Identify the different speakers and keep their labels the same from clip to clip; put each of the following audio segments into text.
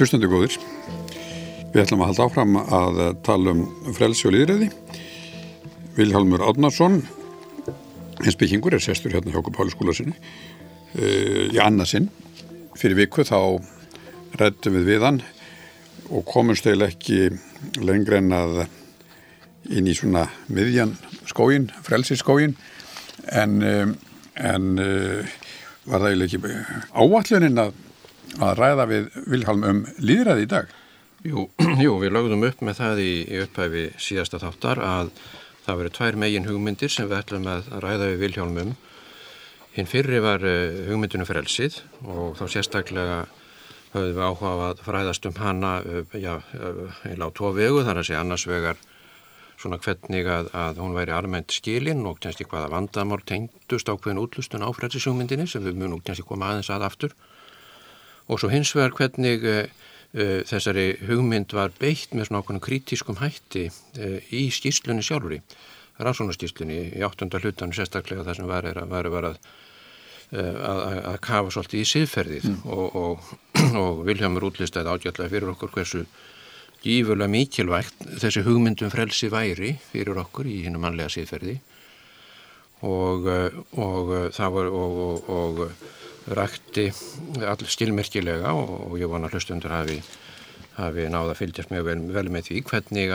Speaker 1: Hlustendur góðir, við ætlum að halda áfram að tala frelsi og lýðræði. Vilhjálmur Árnason, heimspekingur, sestur hérna hjá Pálaskólasinni í annað sinn. Fyrir viku þá ræddum við hann og komumst eiginlega ekki lengra en að inn í svona miðjan skóginn, frelsiskóginn, en var það eiginlega ekki áætlunin að ræða við Vilhjálm lýðræði í dag?
Speaker 2: Jú, við lögðum upp með það í upphæfi síðasta þáttar að það verið 2 megin hugmyndir sem við ætlum að ræða við Vilhjálm. Hinn fyrri var hugmyndinu frelsið og þá sérstaklega höfðum við áhuga að fræðast hana eiginlega á 2 vegu, þar að segja annars vegar svona hvernig að hún væri almennt skilin og kannski hvaða vandamál tengdust ákveðin útlustun á frelsishugmyndinni sem við munum kannski koma aðeins að aftur. Og svo hins vegar hvernig þessari hugmynd var beitt með svona ákveðnum kritískum hætti í skýrslunni sjálfri, rannsóknarskýrslunni í 8. hlutanum sérstaklega þar sem var að kafa svolítið í siðferðið og Vilhjálmur útlistaði ágætlega fyrir okkur hversu gífurlega mikilvægt þessi hugmynd frelsi væri fyrir okkur í hinu mannlega siðferði og það var og rakti all skilmerkilega og ég vona hlustundur hafi náð að fylgjast mjög vel með því hvernig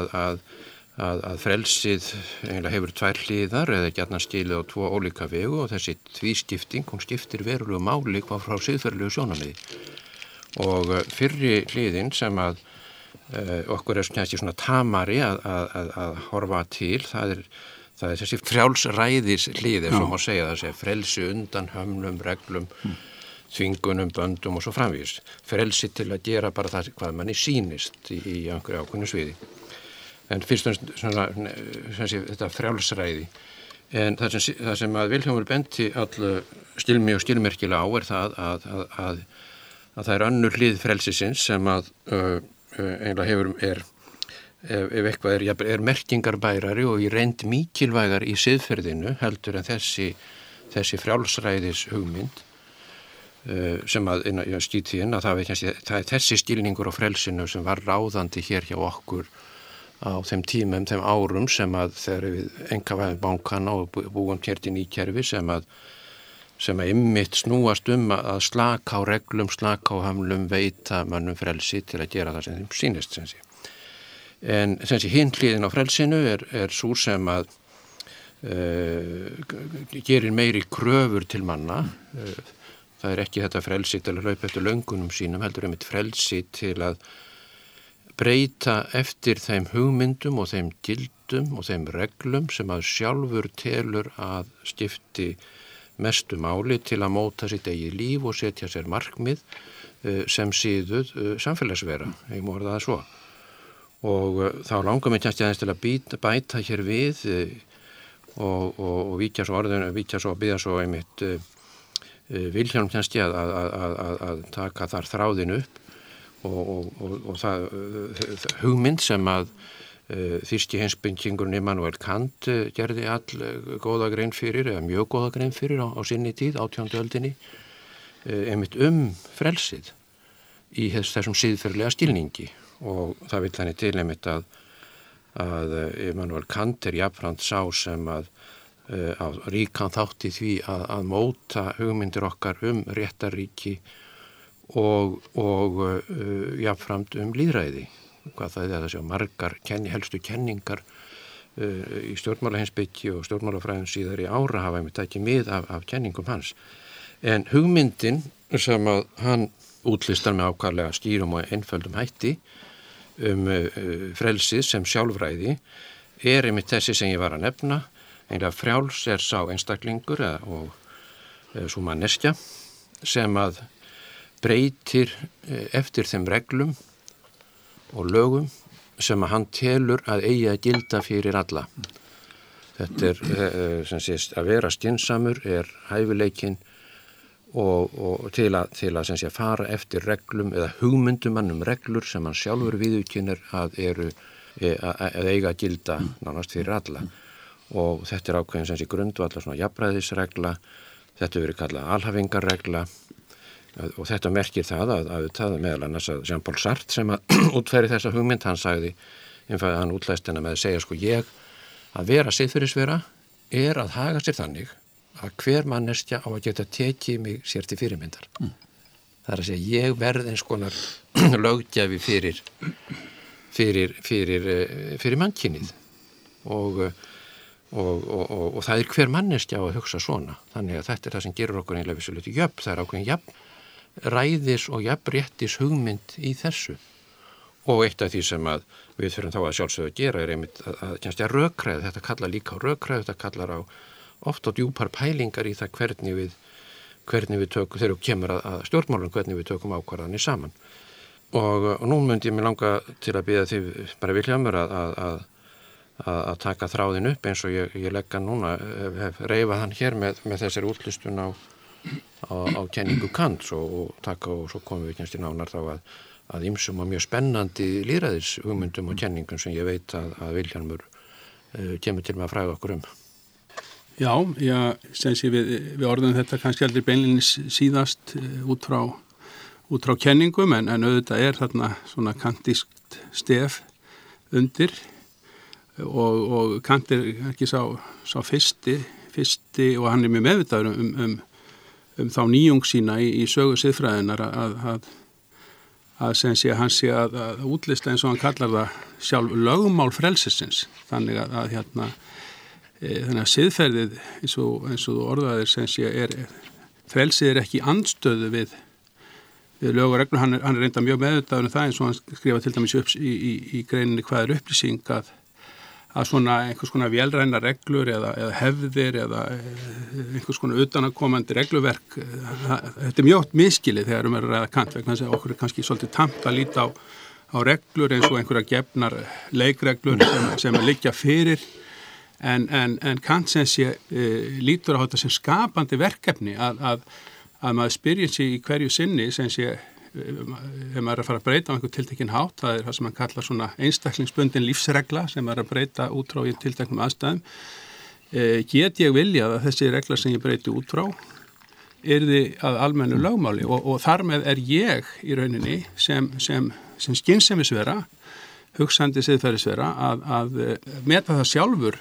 Speaker 2: að frelsið eiginlega hefur 2 hliðar eða gjarnan skilið á 2 ólíka vegu og þessi tvískipting, hún skiptir verulegu máli hvað frá siðferðilegu sjónarmiði. Og fyrri hliðin sem að okkur kannski svona tamari að horfa til, það er þessi frjálsræðis hlið, ef svo má segja, það segja frelsi undan hömlum, reglum, þvingunum, böndum og svo framvís. Frelsi til að gera bara það hvað manni sýnist í einhverju ákveðnu sviði. En fyrst og svona, þetta frjálsræði. En það sem að Vilhjálmur benti all skilmi og skilmerkilega á er það að það er önnur hlið frelsisins sem að eiginlega ef eitthvað er merkingarbærari og í reynd mikilvægar í siðferðinu heldur en þessi frjálsræðis hugmynd sem að skýt því inn að það er þessi skilningur á frelsinu sem var ráðandi hér hjá okkur á þeim tímum, þeim árum sem að þegar við einkavæðum bankana og búum hér til nýkerfi sem að einmitt snúast að slaka á reglum, slaka á hömlum, veita mönnum frelsi til að gera það sem þeim sýnist sem sé. En hinn hliðin á frelsinu er sú sem að gerir meiri kröfur til manna. Það er ekki þetta frelsi til að hlaupa eftir löngunum sínum, heldur einmitt frelsi til að breyta eftir þeim hugmyndum og þeim gildum og þeim reglum sem að sjálfur telur að skipti mestu máli til að móta sitt eigið líf og setja sér markmið sem síðuð samfélagsvera, ég má orða það svo. Og þá langar mér kannski aðeins til að bæta hér við og víkja svo orðinu, byggja svo einmitt Vilhjálm kannski að taka þar þráðin upp og það hugmynd sem að þýski heimspekingurinn Immanuel Kant gerði góða grein fyrir, eða mjög góða grein fyrir á sinni tíð, 18. öldinni, einmitt frelsið í þessum siðferðilega skilningi. Og það vill þannig til einmitt að Immanuel Kant jafnframt sá sem að ríkan þátt í því að móta hugmyndir okkar réttarríki og jafnframt lýðræði. Hvað það er að sjá margar helstu kenningar í stjórnmálaheimspeki og stjórnmálafræðum síðar í ára hafa einmitt tekið mið af kenningum hans. En hugmyndin sem að hann útlistar með ákvarlega skýrum og einföldum hætti frelsið sem sjálfræði er einmitt þessi sem ég var að nefna. Einlega frjáls er sá einstaklingur og svo manneskja sem að breytir eftir þeim reglum og lögum sem að hann telur að eigi að gilda fyrir alla. Þetta sem sést að vera skynsamur hæfileikinn og til að sem sé fara eftir reglum eða hugmyndum reglur sem hann sjálfur viðurkennir að eiga að gilda nánast fyrir alla. Og þetta er ákveðin sem sé grundvallar svona jafnræðisregla, þetta verið kallað alhæfingarregla, og þetta merkir það að það meðal annars að Jean-Paul Sartre sem að útfæri þessa hugmynd, hann sagði, hann útlæst hennar með að segja sko að vera siðferðisvera að haga sér þannig að hver manneskja á að geta tekið mig sér til fyrirmyndar. Það að segja, ég verð eins konar löggjafi fyrir mannkynið og það hver manneskja á að hugsa svona. Þannig að þetta það sem gerur okkur einlega vissulegt jöfn, það ákveðin jafnræðis og jafnréttis hugmynd í þessu. Og eitt af því sem að við þurfum þá að sjálfsögðu að gera einmitt að rökræð, þetta kallar líka á rökræð, þetta kallar á oft á djúpar pælingar í það hvernig við tökum, þegar við kemur að stjórnmálum, hvernig við tökum ákvarðanir saman. Og nú myndi ég mig langa til að biðja þið bara Vilhjálmur að taka þráðin upp eins og ég legga núna, hef reifað hann hér með þessari útlistun á kenningu Kants og svo komum við kannski nánar þá að ýmsum og mjög spennandi lýðræðis hugmyndum og kenningum sem ég veit að Vilhjálmur kemur til með að fræða okkur
Speaker 3: Já, sem sé við orðum þetta kannski aldrei beinlinnis síðast út frá kenningum en auðvitað þarna svona kantískt stef undir og Kant ekki sá fyrsti og hann mjög meðvitaður um þá nýjung sína í sögu siðfræðinar að sem sé hann sé að útlista eins og hann kallar það sjálf lögmál frelsisins þannig að þannig að siðferðið eins og þú orðaðir sem sé frelsið ekki andstöðu við lög og reglur, hann reynda mjög meðvitaður um það eins og hann skrifa til dæmis upp í greininni hvað upplýsing að svona einhvers konar vélræna reglur eða hefðir eða einhvers konar utanakomandi regluverk þetta mjög miskilið þegar að ræða Kant vegna þess að okkur kannski svolítið tamt að líta á reglur eins og einhverja gefnar leikreglur sem liggja fyrir en Kant sem sé lítur á þetta sem skapandi verkefni að maður spyrja sig í hverju sinni sem sé ef maður að fara að breyta á einhver tiltekinn hátt, það það sem hann kallar svona einstaklingsbundin lífsregla sem maður að breyta út frá í tilteknum aðstæðum get ég viljað að þessi regla sem ég breyti út frá yrði að almennu lögmáli og þar með ég í rauninni sem skynsemisvera hugsandi siðferðisvera að meta það sjálfur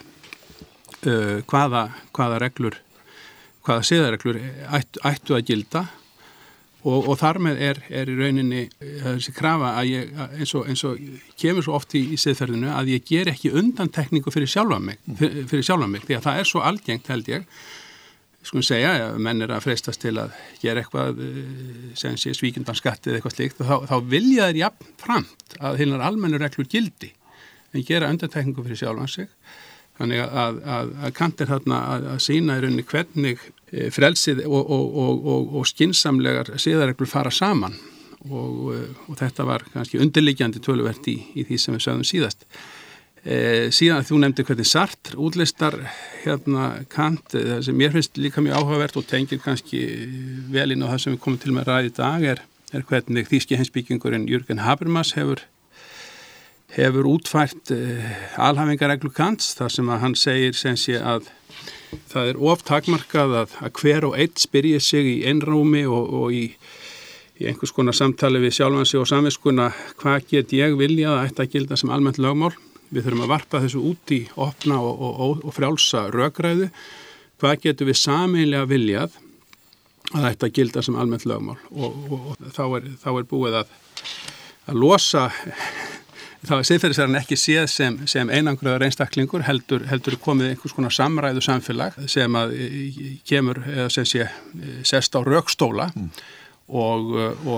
Speaker 3: hvaða reglur hvaða siðareglur ættu að gilda og þar með í rauninni þessi krafa að ég eins og kemur svo oft í siðferðinu að ég ger ekki undantekningu fyrir sjálfan mig því að það svo algengt held ég skulum segja, menn að freistast til að gera eitthvað sem sé svíkjundan skattið eitthvað slíkt þá vilja þeir jafn framt að hinar almennu reglur gildi en gera undantekningu fyrir sjálfan sig þannig að Kant þarna að sýna í rauninni hvernig frelsið og skynsamlegar siðareglur fara saman og þetta var kannski undirliggjandi töluvert í því sem við sögðum síðast. Síðan að þú nefndir hvernig Sartre útlistar Kant, það sem mér finnst líka mjög áhugavert og tengir kannski vel inn á það sem við komum til með að ræða í dag er hvernig þýski heimspekingurinn Jürgen Habermas hefur útfært alhæfingareglu Kants þar sem að hann segir sem sé að það of takmarkað að hver og einn spyrji sig í einrúmi og í einhvers konar samtali við sjálfan sig og samviskuna hvað get ég viljað að ætti að gilda sem almennt lögmál. Við þurfum að varpa þessu út í opna og frjálsa rökræðu. Hvað getum við sameiginlega viljað að ætti að gilda sem almennt lögmál og þá búið að losa þá siðferðisverðan ekki séð sem einangraður einstaklingur heldur komið einhvers konar samræðu samfélag sem að kemur eða sem sé sest á rökstóla og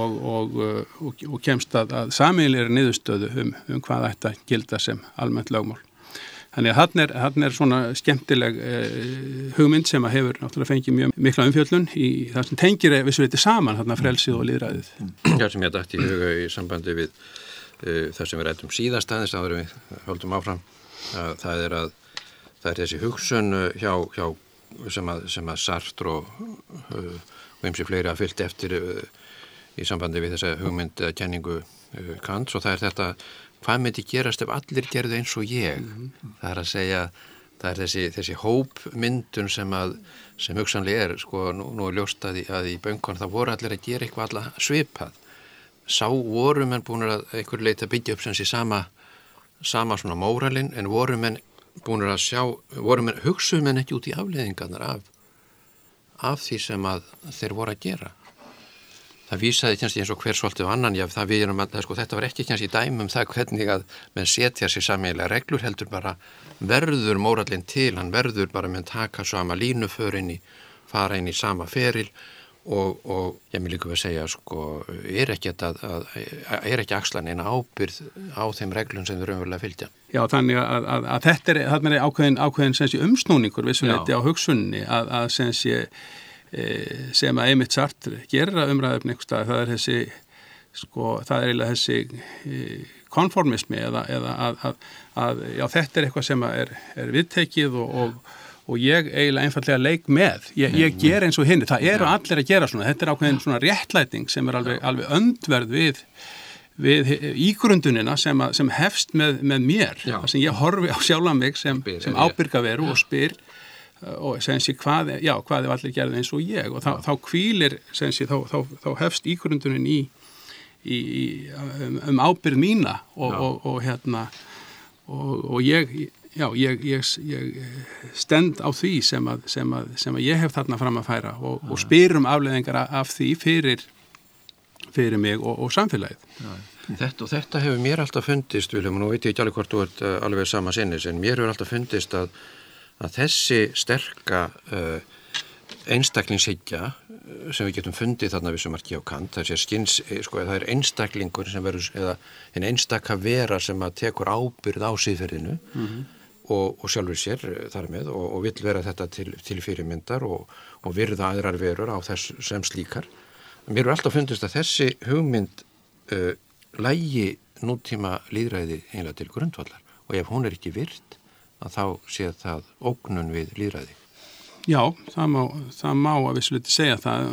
Speaker 3: kemst að sameiginlegri niðurstöðu um hvað ætti að gilda sem almennt lögmál. Þannig að þarna svona skemmtileg hugmynd sem að hefur náttúrulega fengið mjög mikla umfjöllun í það sem tengir vissuleyti saman þarna frelsið og lýðræðið.
Speaker 2: Já, sem ég dætti í huga í sambandi við það sem við rættum síðast aðeins áður við höldum áfram það er þessi hugsun hjá sem að Sartre og ýmsir fleiri að fyllt eftir í sambandi við þessa hugmynd kenningu Kants og það er þetta hvað myndi gerast ef allir gerðu eins og ég það er að segja það er þessi hópmyndun sem hugsanlega sko, nú er ljóst að í bönkunum það voru allir að gera eitthvað alla svipað. Voru menn búinir að einhver leita byggja upp sem sé sama svona móralinn, en voru menn hugsuðu menn ekki út í afleiðingarnar af því sem að þeir voru að gera. Það vísaði kannski eins og hver svolítið annan, það við erum að, sko, þetta var ekki kannski dæmi það hvernig að menn setja sér sameiginlega reglur, heldur bara verður mórallinn til, hann verður bara menn taka sama línuförinni, fara inn í sama feril og ég vil líka að segja, sko, er ekki axlan eina ábyrgð á þeim reglum sem þau raunverulega fylgja. Já,
Speaker 3: þannig að þarna er ákveðin sensi umsnúningur vissuleyti á hugsunni að sensi sem að Emil Sartre gerir að umræðum einhvers staðar, það er þessi, sko, það er eiginlega þessi konformismi eða að já, þetta er eitthvað sem er viðtekið og ég eiginlega einfallega leik með. Ég ger eins og hinni. Það eru allir að gera svona. Þetta er ákveðin svona réttlæting sem er alveg öndverð við ígrundunina sem hefst með mér. Það sem ég horfi á sjálfan mig sem ábyrga veru og spyr og segja sér hvað ef allir gerði eins og ég og þá hvílir þá hefst ígrundunin í ábyrgð mína og hérna og ég stend á því sem að ég hef þarna fram að færa og spyr afleiðingar af því fyrir mig og samfélagið.
Speaker 2: Þetta hefur mér alltaf fundist, Vilhelm, nú veit ég ekki alveg hvort þú ert alveg sama sinnis, en mér hefur alltaf fundist að þessi sterka einstaklingshyggja sem við getum fundið þarna við sem marki á Kant, það er einstaklingur sem verður, eða en einstaka vera sem að tekur ábyrgð á siðferðinu og sjálfur sér þar með og vill vera þetta til fyrirmyndar og virða aðrar verur á þess sem slíkar. Mér hefur alltaf fundist að þessi hugmynd lægi nútíma lýðræði einlega til grundvallar og ef hún er ekki virt að þá sé það ógnun við lýðræði.
Speaker 3: Já, það má að vissuleyti segja það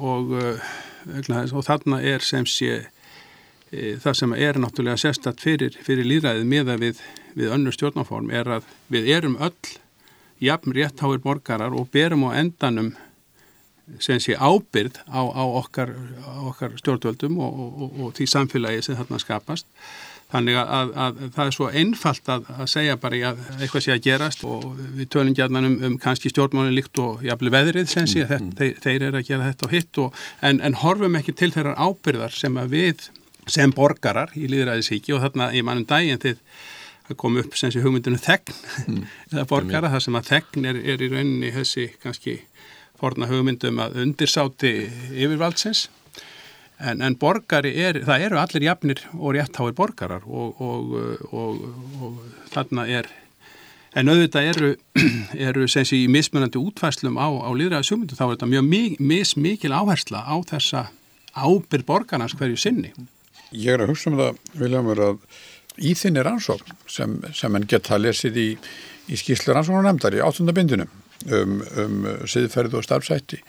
Speaker 3: og þarna er sem sé það sem er náttúrulega sérstakt fyrir lýðræðið miðað við önnur stjórnarform er að við erum öll jafn réttháir borgarar og berum á endanum sem sé ábyrgð á okkar stjórnvöldum og því samfélagi sem þarna skapast. Þannig að það er svo einfalt að segja bara að eitthvað sé að gerast og við tölum gjarnan kannski stjórnmálin líkt og jafnvel veðrið sem sé þeir eru að gera þetta og hitt en horfum ekki til þeirrar ábyrgðar sem að við sem borgarar í lýðræðisríki og þarna í mannum daginn það kom upp sem sé hugmyndinu þegn eða borgara þar sem að þegn er í rauninni þessi kannski forna hugmyndum að undirsáti yfirvaldsins. En borgari það eru allir jafnir og réttháir borgarar og þarna en auðvitað eru sem sé í mismunandi útfærslum á lýðræðishugmyndum þá er þetta mjög mikil áhersla á þessa ábyrgð borgarans hverju sinni.
Speaker 1: Ég er að hugsa það, Vilhelmur, að í þinni rannsókn sem en geta lesið í skýrslu rannsóknarnefndar í 8. bindinu siðferði og starfshætti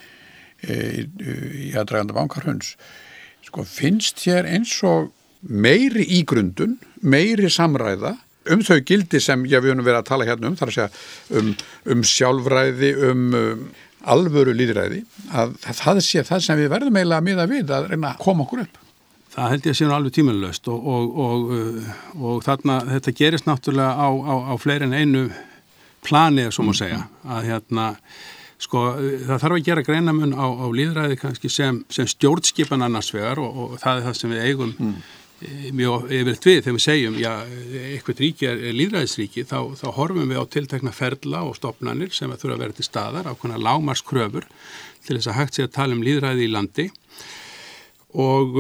Speaker 1: í aðdraganda bankarhruns. Sko, finnst hér eins og meiri ígrundun, meiri samræða þau gildi sem við höfum verið að tala hérna þar að segja sjálfræði, alvöru lýðræði, að það sé það sem við verðum eiginlega að miða við að reyna að koma okkur upp.
Speaker 3: Það held ég að sé nú alveg tímanlaust og þarna þetta gerist náttúrulega á fleiri en einu plani, svo má segja, að sko, það þarf að gera greinamun á lýðræði kannski sem stjórnskipan annars vegar og það er það sem við eigum mjög yfirleitt við þegar við segjum, eitthvað ríki er lýðræðisríki, þá horfum við á tiltekna ferla og stofnanir sem þurfa að vera til staðar, ákveðna lágmarkskröfur til þess að hægt sé að tala lýðræði í landi og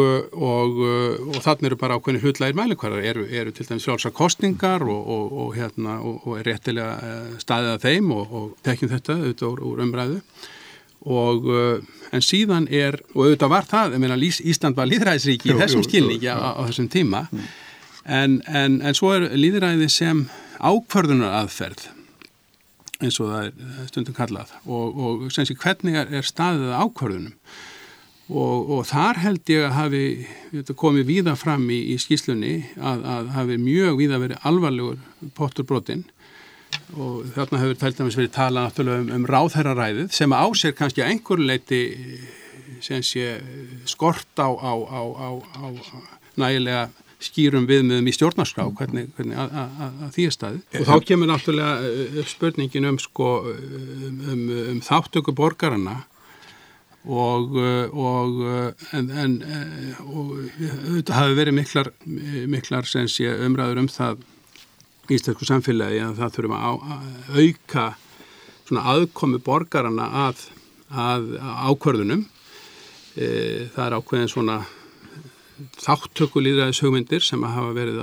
Speaker 3: þarna eru bara ákveðni hlutlægir mælikvarðar, eru til dæmis frjálsar kosningar og er réttilega staðið að þeim og tekjum þetta auðvitað úr umræðu en síðan og auðvitað var það, ég meina Ísland var lýðræðisríki í þessum skilningi á þessum tíma en svo er lýðræði sem ákvörðunaraðferð eins og það er stundum kallað og sem sé hvernig er staðið að ákvörðunum og þar held ég að hafi komið víða fram í skýrslunni að hafi mjög víða verið alvarlegur pottur brotinn og þarna hefur til dæmis verið talað náttúrulega um ráðherraræðið sem á sér kannski að einhverju leyti sem sé skort á nægilega skýrum viðmiðum í stjórnarskrá hvernig að því staðið. Og þá kemur náttúrulega spurningin um þáttöku borgaranna og þetta hafi verið miklar sem sé umræður það í íslensku samfélagi að það þurfum að auka svona aðkomu borgaranna að ákvörðunum. Það ákveðin svona þáttökulýðræðis hugmyndir sem hafa verið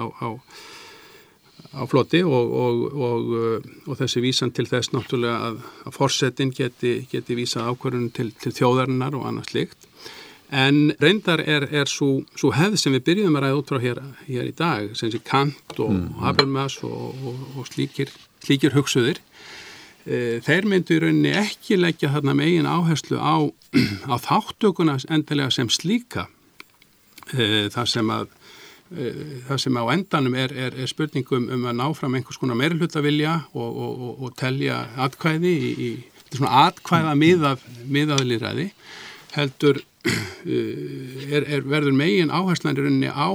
Speaker 3: á floti og þessi vísan til þess náttúrulega að forsetin geti vísað ákvörðunum til þjóðarinnar og annað slíkt. En reyndar er svo hefð sem við byrjuðum að ræða út frá hér í dag, sem sé Kant og Habermas og slíkir hugsuðir. Þeir myndu í rauninni ekki leggja þarna megin áherslu á þáttökuna endilega sem slíka. Það sem á endanum er spurningum að ná fram einhvers konar meirihlutavilja og telja atkvæði í svona atkvæða miðað lýðræði heldur verður megin áherslan í rauninni á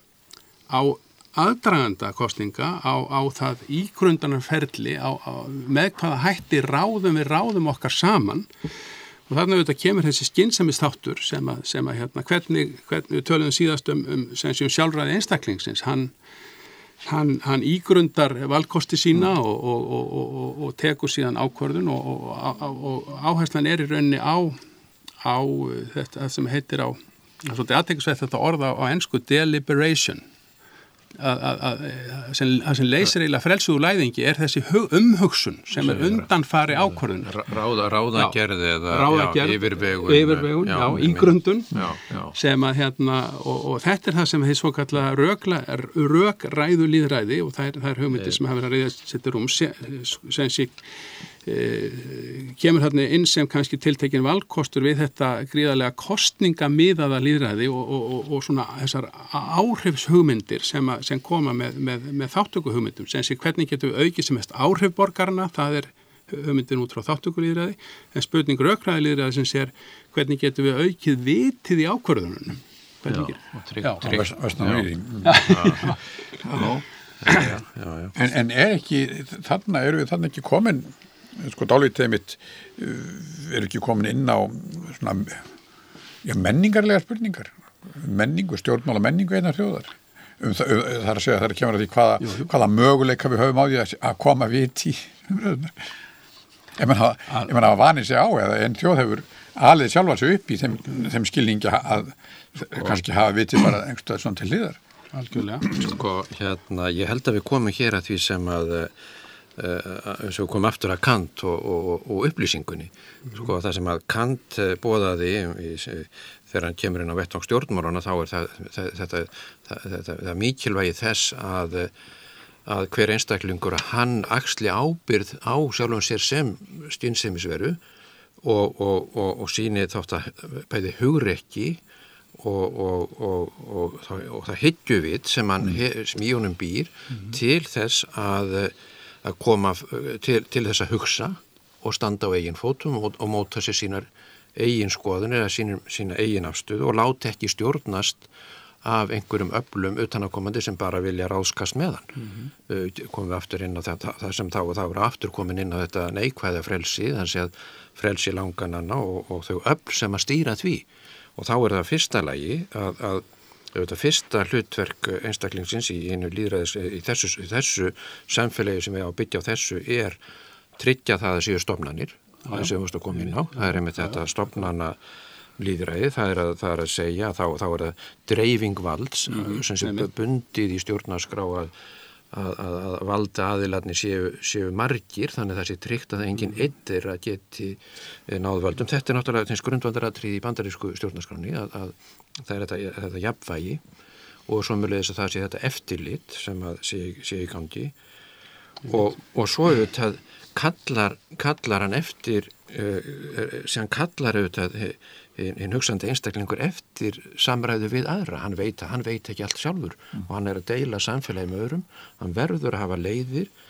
Speaker 3: aðdraganda kosninga á það ígrundarferli með hvaða hætti ráðum okkar saman. Og þarna auðvitað kemur þessi skynsemisþáttur sem að hvernig við töluðum síðast sem sjálfræði einstaklingsins. Hann ígrundar valkosti sína og tekur síðan ákvörðun og áherslan er í rauninni á þetta sem heitir svolítið athyglisvert þetta orða á ensku deliberation. Það sem leysir eiginlega frelsi úr læðingi er þessi umhugsun sem er undanfari ákvörðun.
Speaker 2: Ráðagerð eða yfirvegun,
Speaker 3: ígrundun sem að og þetta er það sem þeir svo kalla rökræðu lýðræði og það er hugmyndir sem hafa verið að reyða setja sem sé kemur þarna inn sem kannski tiltekin valkostur við þetta gríðarlega kostningamiðaða lýðræði og svona þessar áhrifshugmyndir sem koma með þáttökuhugmyndum sem sé hvernig getum við aukið sem mest áhrif borgarna, það er hugmyndin út frá þáttökulýðræði, en spurning rökræði lýðræði sem sér hvernig getum við aukið vitið í ákvörðunum.
Speaker 1: En ekki eru við þarna ekki komin dálítið mitt ekki komin inn á svona menningarlega spurningar menningu, stjórnmála menningu einnar þjóðar það að segja það kemur að því hvaða möguleika við höfum á því að koma vit í umræðunar ef mann hafa vanið sig á eða einn þjóð hefur alið sjálfa sig upp í þeim skilningi að kannski hafa vitið bara einhverstað svona til hliðar.
Speaker 2: Ég held að við komum hér að því sem við komum aftur að Kant og upplýsingunni. Það sem að Kant boðaði þegar hann kemur inn á vettvang stjórnmálana þá er það mikilvægi þess að hver einstaklingur að hann axli ábyrgð á sjálfum sér sem skynsemisveru og sýni þátt að bæði hugrekki og það hyggjuvit sem í honum býr til þess að koma til þess að hugsa og standa á eigin fótum og móta sér sínar eigin skoðunir eða sína eigin afstöðu og láta ekki stjórnast af einhverjum öflum utanakomandi sem bara vilja ráðskast með hann. Komum við aftur inn á það sem þá voru aftur komin inn á þetta neikvæða frelsi, þannig að frelsi langananna og þau öfl sem að stýra því. Og þá er það fyrsta lagi að fyrsta hlutverk einstaklingsins í einu lýðræðis í þessu samfélagi sem við á að byggja á þessu er tryggja það að séu stofnanir, það sem við mást að koma inn á. Það er einmitt þetta stofnana lýðræði, það er að segja þá er það dreifing valds sem sé bundið í stjórnarskrá að valda aðilarnir séu margir, þannig að það sé tryggt að enginn einn er að geti náð völdum. Þetta er náttúrulega grundvaldaratriði í bandarísku stjórnarskráni að það er þetta jafnvægi og svo mjögulegis að það sé þetta eftirlit sem að sé í gangi og svo auðvitað kallar hann eftir sem kallar auðvitað hinn hugsandi einstaklingur eftir samræðu við aðra. Hann veit ekki allt sjálfur og hann er að deila samfélagi með öðrum. Hann verður að hafa leiðir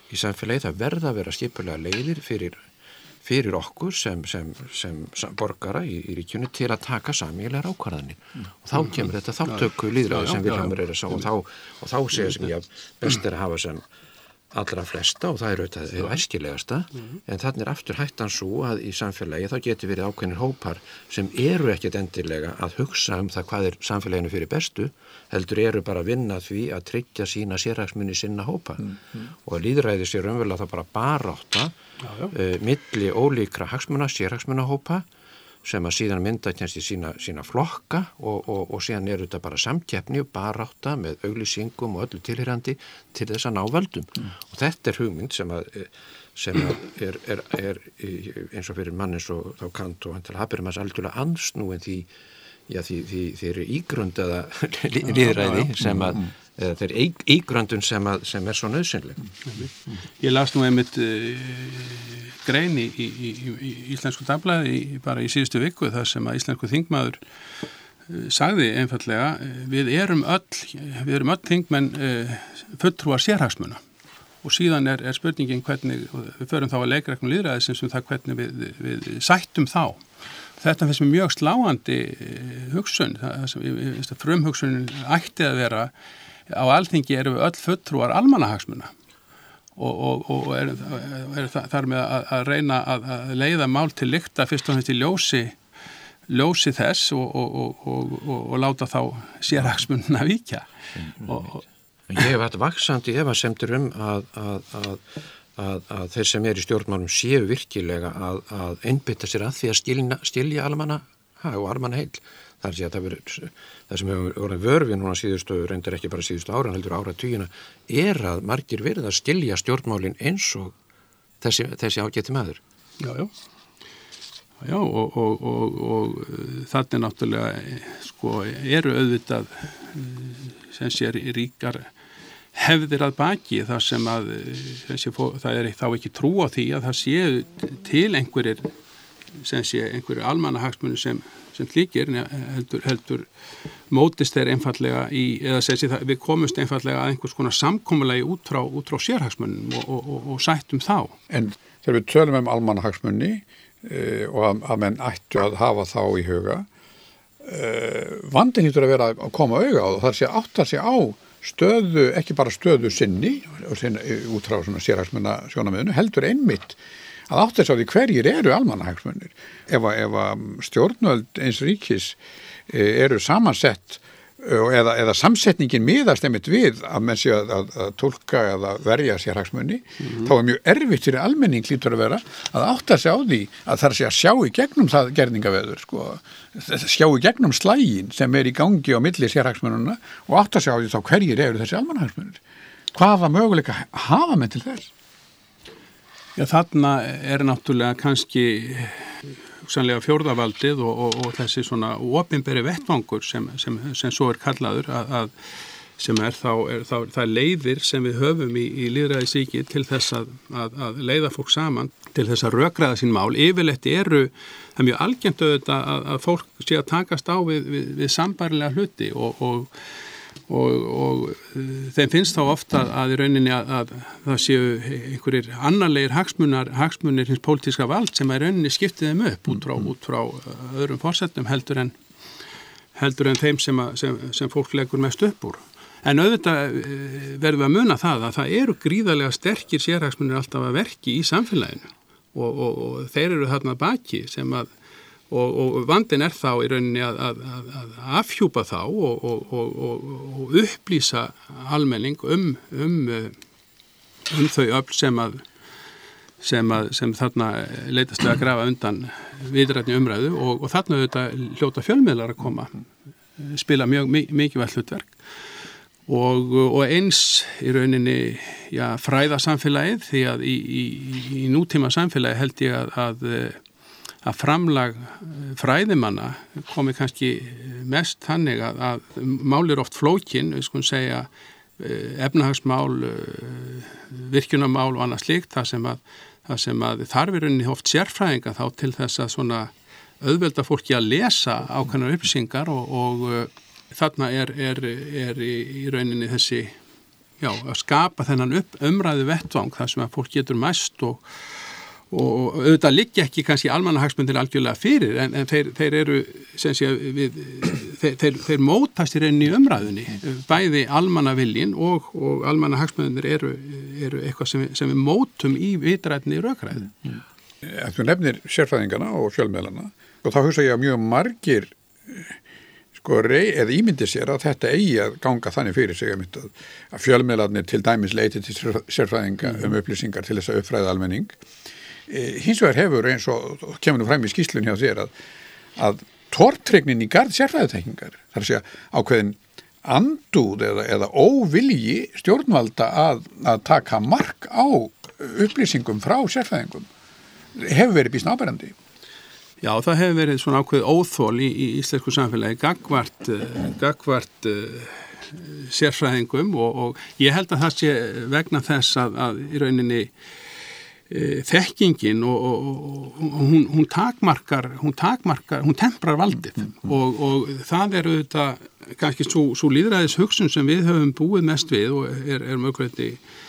Speaker 2: í samfélagi, það verða að vera skipulega leiðir fyrir okkur sem borgara í ríkjunni til að taka sameiginlegar ákvarðanir. Og þá kemur þetta þáttöku lýðræði sem Vilhjálmur að sá og þá segja sem ég best að hafa sem allra flesta og það auðvitað æskilegasta, en þannig aftur hættan svo að í samfélagi þá getur verið ákveðnir hópar sem eru ekkert endilega að hugsa það hvað samfélaginu fyrir bestu, heldur eru bara að vinna því að tryggja sína sérhagsmuni sinna hópa. Og lýðræði sér raunverulega það bara barátta milli ólíkra sérhagsmuna hópa sem að síðan mynda kennst í sína flokka og síðan eru þetta bara samkeppni og barátta með auglýsingum og öllu tilheyrandi til þess að ná völdum. Og þetta hugmynd sem er eins og fyrir mann eins og þá Kant og Antal Habermas algjörlega ansnúin því þeir ígrundaða lýðræði sem að þeir ígrundun sem er svo nauðsynleg.
Speaker 3: Ég las nú einmitt grein í Íslensku Dagblaði bara í síðustu viku þar sem að íslensku þingmaður sagði einfallega við erum öll þingmenn fulltrúar sérhagsmuna og síðan er spurningin hvernig við förum þá að leikreglum lýðræðisins það hvernig við sættum þá. Þetta finnst mér mjög sláandi hugsun, frumhugsunin ætti að vera á Alþingi erum við öll fulltrúar almannahagsmuna og er þar með að reyna að leiða mál til lykta fyrst og fremst í ljósi þess og láta þá sérhagsmunina víkja.
Speaker 2: Ég hef haft vaxandi efasemdir að þeir sem í stjórnmálum séu virkilega að einbytta sér að því að skilja almannahag og almannaheil. Það sé að það sem hefur orðið vörfið núna síðustu, reyndar ekki bara síðustu ára, heldur áratugina, að margir verið að skilja stjórnmálin eins og þessi ágæti maður.
Speaker 3: Já, og þannig náttúrulega eru auðvitað sem sé ríkar hefðir að baki þar sem að það er þá ekki trú á því að það séu til einhverjir almannahagsmunir sem slíkir heldur mótist þeir einfallega við komumst einfallega að einhvers konar samkomulagi út frá sérhagsmunum og sættum þá.
Speaker 1: En þegar við tölum almannahagsmunni og að menn ættu að hafa þá í huga vandinn hlýtur að vera að koma auga á og það sé að átta sig á stöðu, ekki bara stöðu sinni út frá svona sérhagsmuna sjónarmiðinu, heldur einmitt að átta sig á því hverjir eru almannahagsmunir. Ef stjórnvöld eins ríkis eru samansett eða samsetningin miðast einmitt við að menn sé að túlka eða verja sérhagsmunni, þá er mjög erfitt fyrir almenning hlýtur að vera að átta sig á því að það sé að sjá í gegnum það gerningaveður, sjá í gegnum slægin sem er í gangi á milli sérhagsmununa og átta sig á því þá hverjir eru þessi almannahagsmunir. Hvaða möguleika hafa menn til þess?
Speaker 3: Já, þarna er náttúrulega kannski sannlega fjórðavaldið og þessi svona opinberi vettvangur sem svo er kallaður að sem er þá leiðir sem við höfum í lýðræðisríki til þess að leiða fólk saman til þess að rökræða sín mál. Yfirleitt það mjög algengt auðvitað að fólk sé að takast á við sambærilega hluti og þeim finnst þá ofta að í rauninni að það séu einhverjir annarlegir hagsmunir hins pólitíska vald sem að í rauninni skipti þeim upp út frá öðrum forsettum heldur en þeim sem fólk leggur mest upp úr. En auðvitað verðum við að muna það að það eru gríðarlega sterkir sérhagsmunir alltaf að verki í samfélaginu og þeir eru þarna baki sem að og vandinn er þá í rauninni að afhjúpa þá og upplýsa almenning þau öfl sem þarna leitast að grafa undan viðrænni umræðu og þarna auðvitað hljóta fjölmiðlar að koma spila mjög mikilvægt hlutverk og eins í rauninni fræða samfélagið því að í nútíma samfélagi held ég að framlag fræðimanna komi kannski mest þannig að mál er oft flókin, við skulum segja efnahagsmál, virkjunarmál og annað slíkt, það sem að þarf í rauninni oft sérfræðinga þá til þess að svona auðvelda fólki að lesa ákveðnar upplýsingar og þarna er í rauninni þessi að skapa þennan umræðu vettvang þar sem að fólk getur mæst og auðvitað liggja ekki kannski almannahagsmunir algjörlega fyrir en þeir eru sem sé þeir mótast í rauninni í umræðunni bæði almannaviljin og almannahagsmunir eru eitthvað sem við mótum í vitrænni rökræðu.
Speaker 1: Þú nefnir sérfræðingana og fjölmiðlana og þá hugsa ég að mjög margir eða ímyndi sér að þetta eigi að ganga þannig fyrir sig að fjölmiðlarnir til dæmis leiti til sérfræðinga upplýsingar til þess að uppfræða almenning. Hins vegar hefur eins og kemur nú fram í skýrslunni hjá þér að tortryggnin í garð sérfræðitekningar, þar að segja ákveðin andúð eða óvilji stjórnvalda að taka mark á upplýsingum frá sérfræðingum hefur verið býsna áberandi.
Speaker 3: Já, það hefur verið svona ákveð óþol í íslensku samfélagi gagvart sérfræðingum og ég held að það sé vegna þess að í rauninni þekkingin og hún temprar valdið og það er auðvitað kannski svo líðræðis hugsun sem við höfum búið mest við og er möguleiti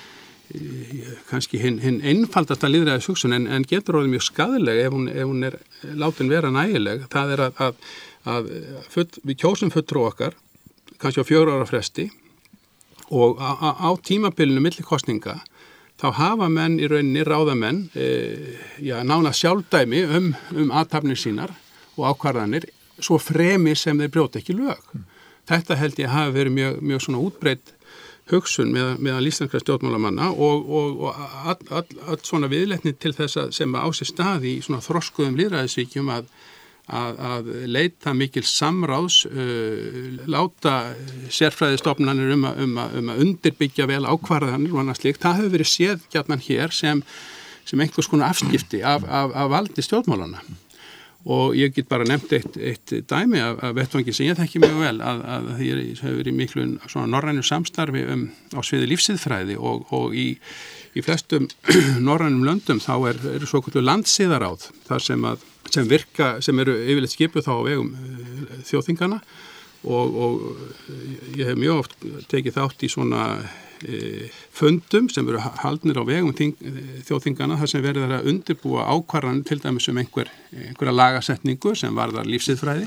Speaker 3: kannski hinn einfaldasta líðræðis hugsun en getur orðið mjög skaðleg ef hún er látin vera nægileg. Það er að við kjósum fulltrú okkar kannski á 4 ára fresti og á tímabilinu milli kosninga þá hafa menn í rauninni ráðamenn nána sjálfdæmi athafnir sínar og ákvarðanir svo fremi sem þeir brjóta ekki lög. Þetta held ég hafi verið mjög svona útbreidd hugsun meðal íslenskra stjórnmálamanna og all svona viðleitni til þess sem á sér stað í svona þroskuðum lýðræðisríkjum að leita mikil samráðs, láta sérfræðistofnanir að undirbyggja vel ákvarðanir og annað slíkt. Það hefur verið séð gjarnan hér sem einhvers konar afskipti af valdi stjórnmálanna. Og ég get bara nefnt eitt dæmi af vettvangi sem ég þekki mjög vel að ég hefur verið miklu svona norrænu samstarfi á sviði lífsiðfræði og í flestum norrænum löndum þá eru svokölluð landsiðaráð þar sem eru yfirleitt skipuð þá á vegum þjóðþingana og ég hef mjög oft tekið þátt í svona fundum sem eru haldnir á vegum þjóðþingana þar sem verður að undirbúa ákvarðanir til dæmis einhverja lagasetningu sem varðar lífsiðfræði.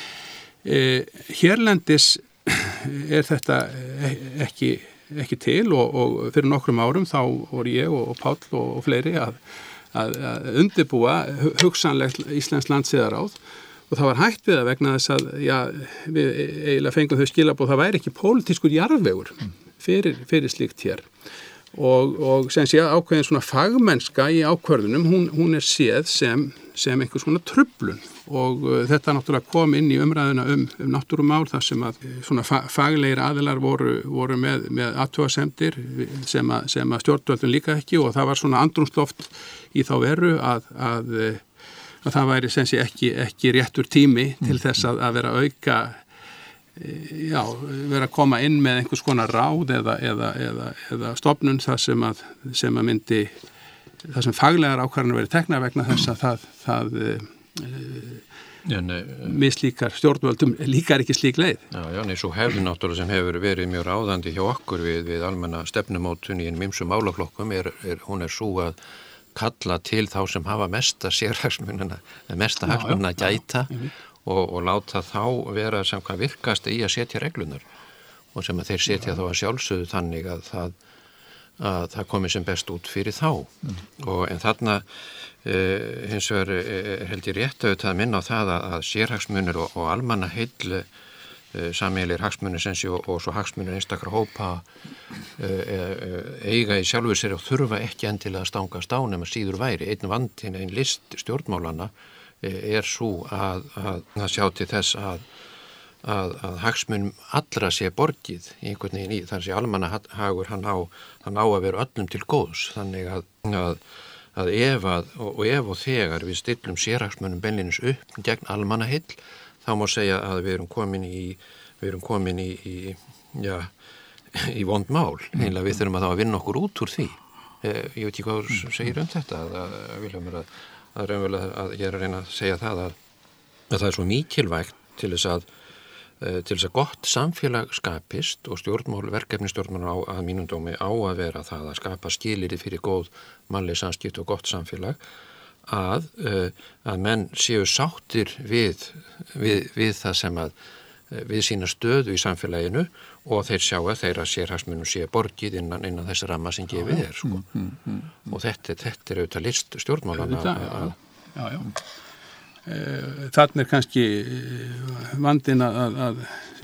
Speaker 3: Hérlendis er þetta ekki til og fyrir nokkrum árum þá voru ég og Páll og fleiri að undirbúa hugsanlegt Íslands landsiðaráð og það var hægt við það vegna þess að við eiginlega fengum þau skilaboð það væri ekki pólitískur jarðvegur fyrir slíkt hér og sem sé ákveðin svona fagmennska í ákvörðunum hún er séð sem einhvers konar truflun og þetta náttúrulega kom inn í umræðuna náttúrumál þar sem að svona faglegir aðilar voru með athugasemdir sem að stjórnvöldum líka ekki og það var svona andrúmsloft í þá veru að það væri sem sé ekki réttur tími til þess að vera auka vera að koma inn með einhvers konar ráð eða stofnun þar sem að myndi þar sem faglegar ákvarðanir verið teknar vegna þess að það mislíkar stjórnvöldum líkar ekki slík leið.
Speaker 2: Já, svo hefði náttúrulega sem hefur verið mjög ráðandi hjá okkur við almenna stefnumótun í ýmsum málaflokkum hún er svo að kalla til þá sem hafa mesta sérhagsmunina, mesta hagsmunina að gæta og láta þá vera sem hvað virkast í að setja reglunar og sem að þeir setja þá að sjálfsögðu þannig að það komi sem best út fyrir þá. En þarna hins vegar held ég rétt auðvitað að minna á það að sérhagsmunir og almannaheill sameiginlegir hagsmunir sem sé og svo hagsmunir einstakra hópa eiga í sjálfur sér og þurfa ekki endilega að stangast á nema síður væri. Einn vandinn, ein list stjórnmálanna er svo að sjá til þess að hagsmunum allra sé borgið í einhvern veginn í þar sé almannahagur hann á að vera öllum til góðs þannig að ef og þegar við stillum sérhagsmunum beinlínis upp gegn almannaheill þá má segja að við erum komin í vond mál einlega við þurfum að þá að vinna okkur út úr því ég veit ekki hvað þú segir þetta að ég er að reyna að segja það að það er svo mikilvægt til þess til þess að gott samfélag skapist og verkefni stjórnmála að mínum dómi á að vera það að skapa skilyrði fyrir góð mannleg samskipti og gott samfélag að menn séu sáttir við það sem að við sína stöðu í samfélaginu og þeir sjá að þeirra sérhagsmunum sé borgið innan þess ramma sem gefið sko. Og þetta auðvitað list stjórnmálana
Speaker 3: Já. Þarna kannski vandinn að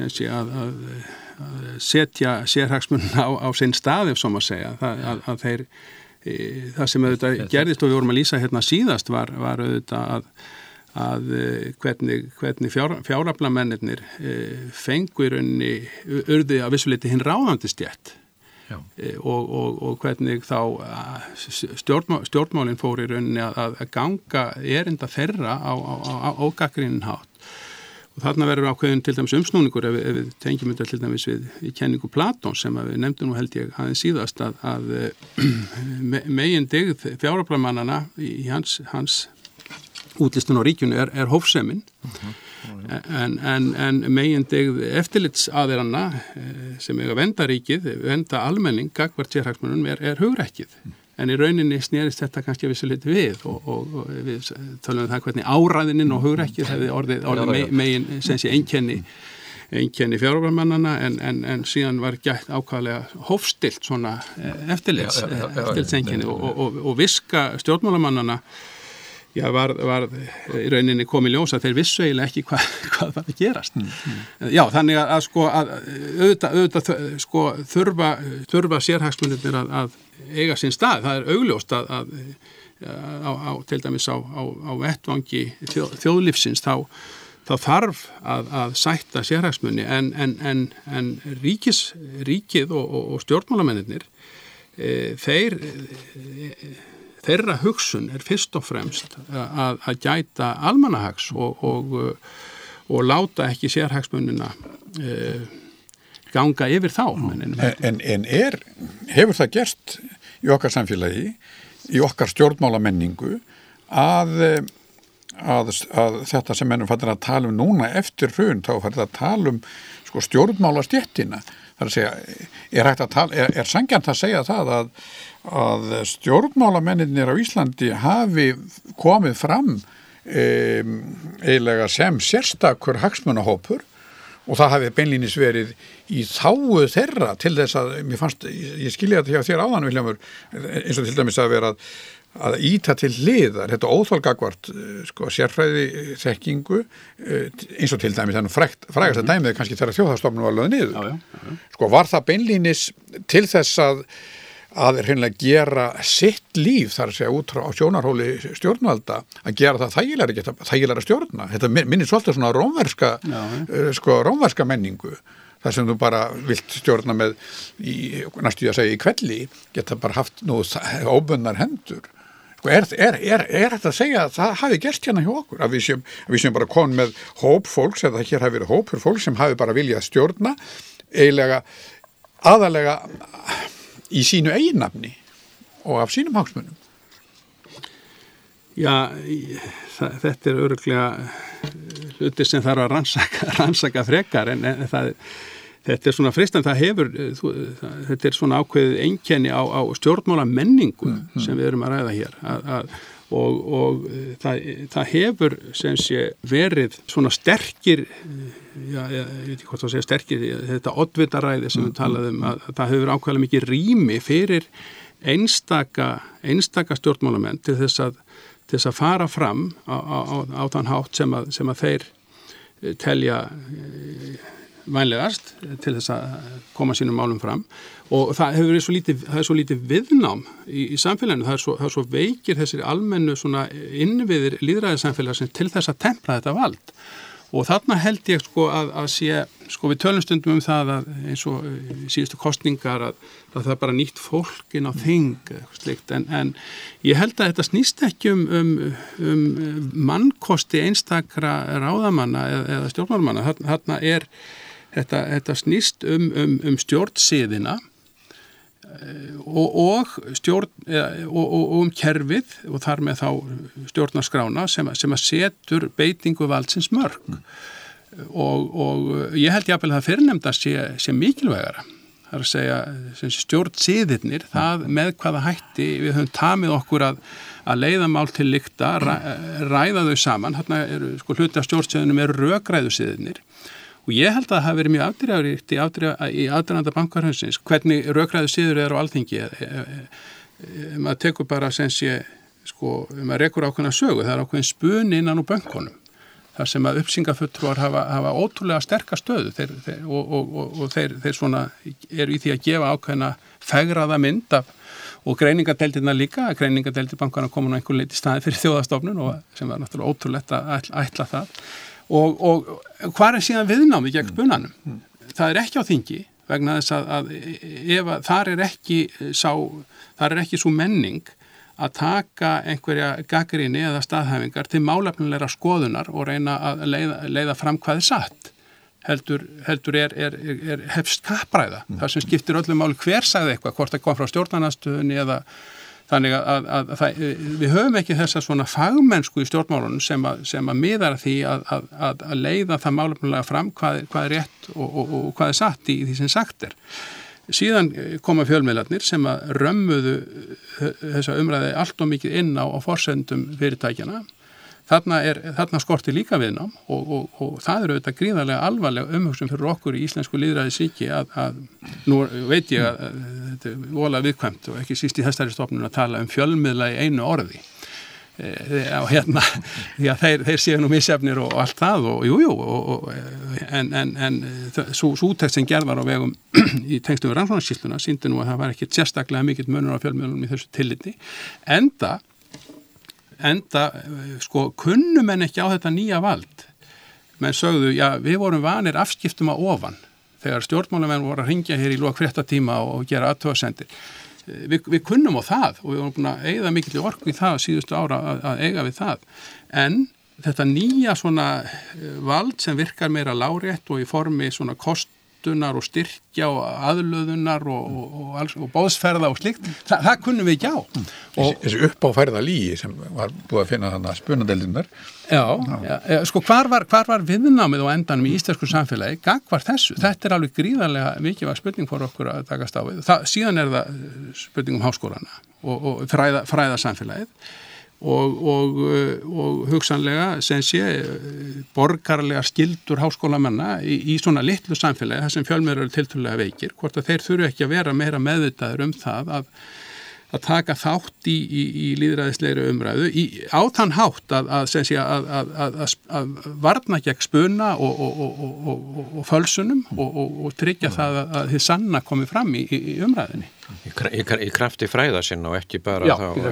Speaker 3: setja sérhagsmunna á sinn stað ef svo má segja að þeir það sem auðvitað gerðist og við vorum að lýsa hérna síðast var auðvitað að hvernig fjáraflamennirnir fengu í rauninni urðu að vissuleyti hinn ráðandi stétt og hvernig þá stjórnmálinn fór í rauninni að ganga erinda þeirra á ógagnrýninn hátt og þarna verður ákveðin til dæmis umsnúningur ef við tengjum þetta til dæmis við í kenningu Platons sem við nefndum nú held ég aðeins síðast að megin dyggð fjáraflamannana í hans útlistun á ríkjunu er hófsemin en megin dyggð eftirlitsaðiranna sem eiga vernda ríkið, vernda almenning gagnvart sérhagsmunum er hugrekkið en í rauninni snerist þetta kannski að vissu liti við og við tölum það hvernig áræðinin og hugrekkið hefði orðið megin sem sé einkenni fjáraflamannana en síðan var gætt ákvæðlega hófstilt svona eftirlitseinkenni og viska stjórnmálamannana var í rauninni komið ljós að þeir vissu eiginlega ekki hvað var að gerast. Já, þannig að sko að auðvitað sko þurfa sérhagsmunirnir að eiga sinn stað. Það er augljóst að til dæmis á vettvangi þjóðlífsins þá þarf að sætta sérhagsmuni en ríkið og stjórnmálamennirnir þeirra hugsun er fyrst og fremst að gæta almannahags og láta ekki sérhagsmunina ganga yfir þá.
Speaker 1: En hefur það gerst í okkar samfélagi, í okkar stjórnmálamenningu að þetta sem mennum fættir að tala núna eftir hrun, þá fættir að tala sko stjórnmálastéttina. Það er að segja, er sanngjarnt að segja það að stjórnmálamennirnir á Íslandi hafi komið fram eiginlega sem sérstakur hagsmunahópur og það hafi beinlínis verið í þágu þeirra til þess að ég skilja þetta hjá þér áðan Vilhjálmur, eins og til dæmis að vera að íta til hliðar, þetta óþolgagvart sko sérfræði þekkingu eins og til dæmis þannig frægasta dæmið kannski þegar þjóðhagstofnun var lögð niður. Sko var það beinlínis til þess að hreinlega gera sitt líf, þar að segja út á sjónarhóli stjórnvalda, að gera það þægilega stjórna. Þetta minnir svolítið svona rómverska menningu, þar sem þú bara vilt stjórna með næstu að segja í kvelli, geta bara haft nú óbundnar hendur. Sko er þetta að segja að það hafi gerst hérna hjá okkur, að við séum bara konum með hóp fólks, eða hér hafi verið hópur fólks sem hafi bara viljað stjórna, eiginlega aðalega í sínu eiginnafni og af sínum hagsmunum.
Speaker 3: Já, þetta er örugglega hluti sem þarf að rannsaka frekar en þetta er svona freistandi, þetta er svona ákveðið einkenni á stjórnmálamenningu sem við erum að ræða hér og það hefur sem sé verið svona sterkir ég veit ekki hvort það segja sterkir þetta oddvitaræði sem við talaðum að það hefur ákveðlega mikið rými fyrir einstaka stjórnmálamenn til þess að fara fram á þann hátt sem að þeir telja vænlegast til þess að koma sínum málum fram og það hefur verið svo lítið viðnám í samfélaginu, það er svo veikir þessir almennu svona innviðir lýðræðissamfélagsins til þess að tempra þetta vald og þarna held ég sko að sé, sko við tölum stundum það að eins og síðustu kosningar að það er bara nýtt fólk inn á þing slikt, en ég held að þetta snýst ekki um mannkosti einstakra ráðamanna eða stjórnarmanna, þarna er þetta snýst um stjórnsiðina og um kerfið og þar með þá stjórnarskrána sem að setur beitingu valdsins mörk. og ég held jafnvel að það fyrirnefnda sé mikilvægara. Það er að segja stjórnsiðirnir, það með hvaða hætti við höfum tamið okkur að leiða mál til lykta, ræða þau saman. Þarna eru hluti af stjórnsiðinum rökræðusiðirnir og ég held að það hafi verið mjög afdrifaríkt í aðdraganda bankahraunsins hvernig rökræðusiður á Alþingi. Maður tekur bara maður rekur ákveðna sögu, það ákveðin spuni innan úr bönkunum. Þar sem að upplýsingafulltrúar hafa ótrúlega sterka stöðu og þeir svona eru í því að gefa ákveðna fegraða mynd af, og greiningadeildirna líka, greiningadeildir bankana komu einhver leiti í staði fyrir þjóðastofnun og sem var náttúrulega ótrúlegt að ætla það. Og hvað síðan viðnámi gegn spunanum? Það er ekki á þingi vegna þess að ef þar er ekki svo menning að taka einhverja gagnrýni eða staðhæfingar til málefnilegra skoðunar og reyna að leiða fram hvað satt. Heldur hefst kappræða. Það sem skiptir öllum máli hver sagði eitthvað, hvort það kom frá stjórnarandsstöðunni eða þannig að við höfum ekki þessa svona fagmennsku í stjórnmálunum sem að miðar að því að leiða það málefnilega fram hvað er rétt og hvað er satt í því sem sagt er. Síðan koma fjölmiðlarnir sem að römmuðu þessa umræði allt og mikið inn á forsendum fyrirtækjana. Þarna skorti líka viðnám og það eru auðvitað gríðarlega alvarlega umhugsun fyrir okkur í íslensku lýðræðissíki að nú veit ég að þetta er voðalega viðkvæmt og ekki síst í þessari stofnun að tala fjölmiðla í einu orði. Og því að þeir séu nú misjafnir og allt það og en svo úttekt sem gerð var á vegum í tengstum við rannsóknarskýrsluna sýndi nú að það var ekki sérstaklega mikill munur á fjölmiðlunum í þessu tilliti enda kunnum en ekki á þetta nýja vald menn sögðu, við vorum vanir afskiptum að ofan þegar stjórnmálamenn voru að hringja hér í lok fréttatíma og gera athugasemdir. Við kunnum á það og við vorum búin að eyða mikill orku í það síðustu ára að eiga við það. En þetta nýja svona vald sem virkar meira lárétt og í formi svona kostunar og styrkja og aðlöðunar og bóðsferða og slikt, það kunnum við ekki á.
Speaker 1: Þessi uppáfærða lígi sem var búið að finna þannig spunadeildinnar.
Speaker 3: Hvar var viðnámið á endanum í íslensku samfélagi gagnvart þessu? Þetta er alveg gríðarlega mikilvæg spurning fyrir okkur að takast á við. Síðan er það spurning háskólana og fræða samfélagið og hugsanlega sem sé borgarlega skyldur háskólamanna í svona litlu samfélagi þar sem fjölmiðlar eru tiltölulega veikir, hvort að þeir þurfu ekki að vera meira meðvitaður það að taka þátt í lýðræðislegri umræðu á þann hátt að varna gegn spuna og fölsunum og tryggja það að þið sanna komið fram í umræðinni.
Speaker 2: Í krafti fræða sinna og ekki bara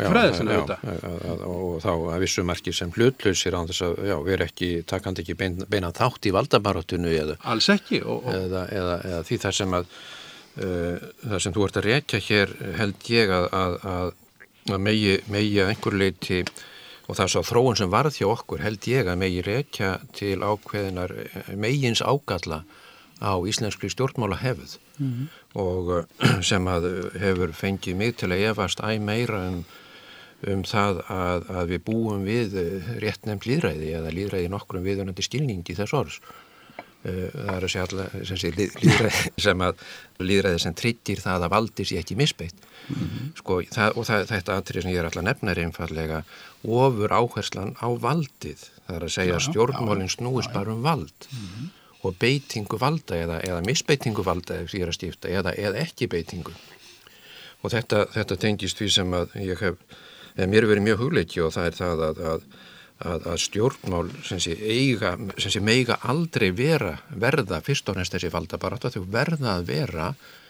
Speaker 2: og þá að vissu marki sem hlutlausir án þess að við erum ekki takandi ekki beina þátt í valdabaráttunu
Speaker 3: alls ekki
Speaker 2: eða því það sem þú ert að rekja hér held ég að megi að einhver leyti og það svo þróun sem varð hjá okkur held ég að megi rekja til ákveðinar megins ágalla á íslenskri stjórnmála hefð og sem að hefur fengið mig til að efast meira það að við búum við réttnefnt lýðræði eða lýðræði nokkrum viðunandi skilningi þess orðs. Það er að segja lýðræði sem tryggir það að valdi sé ekki misbeitt. Þetta atriði sem ég er alltaf að nefna er einfallega ofur áherslan á valdið. Það er að segja að stjórnmálinn snúist bara vald og beitingu valda eða misbeitingu valda ef ég er að skipta eða ekki beitingu. Og þetta tengist því sem að mér verið mjög hugleiki og það er það að stjórnmál sem sé meiga aldrei verða fyrst og næst þessi valdabarátta, þau verða að vera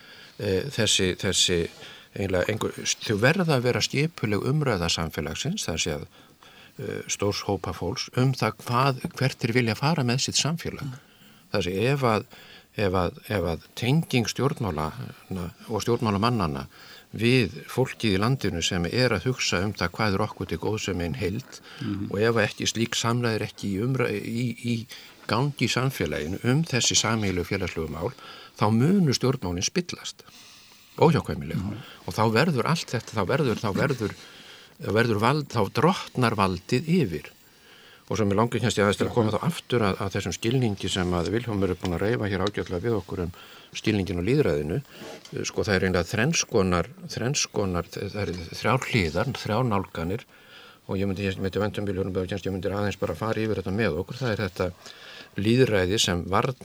Speaker 2: þau verða að vera skipuleg umræða samfélagsins, það sé að stórs hópa fólks það hvert þeir vilja fara með sitt samfélag. Það sé ef að tenging stjórnmála og stjórnmálamannana við fólkið í landinu sem er að hugsa það hvað er okkur til góðsum einn heild og ef ekki slík samræðir ekki í gangi í samfélaginu þessi sameiginlegu félagslegu mál, þá munu stjórnmálin spillast óhjákvæmilega og þá verður allt þetta, þá drottnar valdið yfir Og sem ég langar kannski aðeins til að koma þá aftur að þessum skilningi sem að Vilhjálmur er búin að reifa hér ágætlega við okkur skilningin á lýðræðinu. Sko það er einlega þrenskonar, það er 3 hliðar, 3 nálganir og ég myndi vendum Vilhjálmur ég myndi aðeins bara fara yfir þetta með okkur. Það er þetta lýðræði sem